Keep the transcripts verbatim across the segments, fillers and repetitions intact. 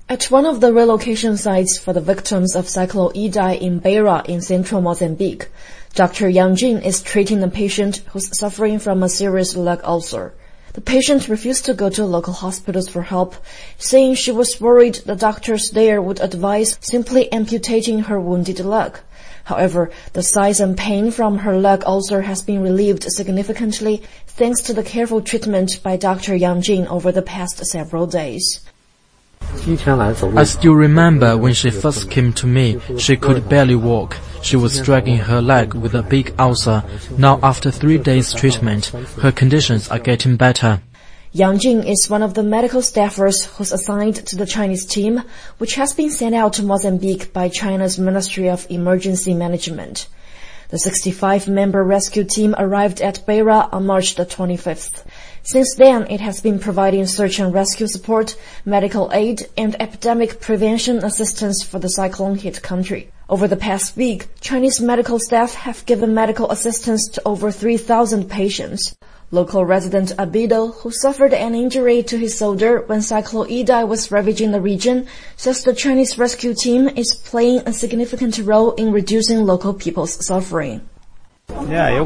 At one of the relocation sites for the victims of Cyclone Idai in Beira in central Mozambique, Doctor Yang Jing is treating a patient who's suffering from a serious leg ulcer. The patient refused to go to local hospitals for help, saying she was worried the doctors there would advise simply amputating her wounded leg. However, the size and pain from her leg ulcer has been relieved significantly thanks to the careful treatment by Doctor Yang Jing over the past several days. I still remember when she first came to me, she could barely walk. She was dragging her leg with a big ulcer. Now after three days treatment, her conditions are getting better. Yang Jing is one of the medical staffers who's assigned to the Chinese team, which has been sent out to Mozambique by China's Ministry of Emergency Management. The sixty-five member rescue team arrived at Beira on March the twenty-fifth. Since then, it has been providing search and rescue support, medical aid, and epidemic prevention assistance for the cyclone-hit country. Over the past week, Chinese medical staff have given medical assistance to over three thousand patients. Local resident Abido, who suffered an injury to his shoulder when Cyclone Idai was ravaging the region, says the Chinese rescue team is playing a significant role in reducing local people's suffering. I'm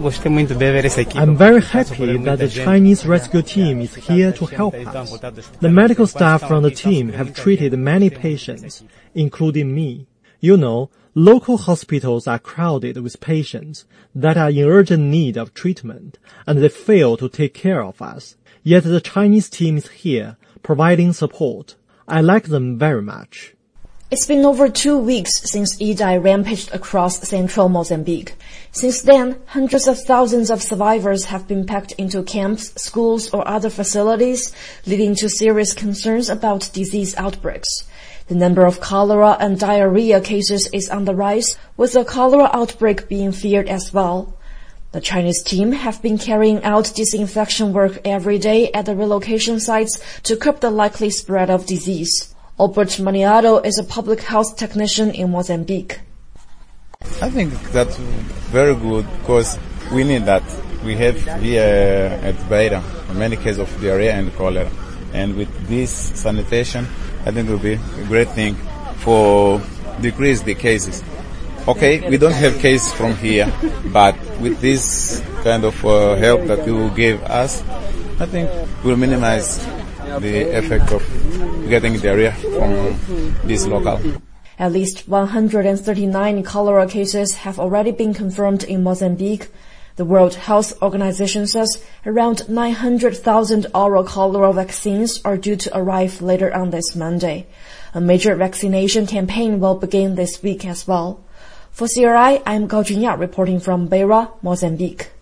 very happy that the Chinese rescue team is here to help us. The medical staff from the team have treated many patients, including me. You know, local hospitals are crowded with patients that are in urgent need of treatment, and they fail to take care of us. Yet the Chinese team is here, providing support. I like them very much. It's been over two weeks since Idai rampaged across central Mozambique. Since then, hundreds of thousands of survivors have been packed into camps, schools, or other facilities, leading to serious concerns about disease outbreaks. The number of cholera and diarrhea cases is on the rise, with a cholera outbreak being feared as well. The Chinese team have been carrying out disinfection work every day at the relocation sites to curb the likely spread of disease. Albert Maniato is a public health technician in Mozambique. I think that's very good because we need that. We have here at Beira many cases of diarrhea and cholera. And with this sanitation, I think it will be a great thing for decrease the cases. Okay, we don't have cases from here, but with this kind of uh, help that you will give us, I think we'll minimize the effect of getting diarrhea from this local. At least one hundred thirty-nine cholera cases have already been confirmed in Mozambique. The World Health Organization says around nine hundred thousand oral cholera vaccines are due to arrive later on this Monday. A major vaccination campaign will begin this week as well. For C R I, I'm Gao Junya reporting from Beira, Mozambique.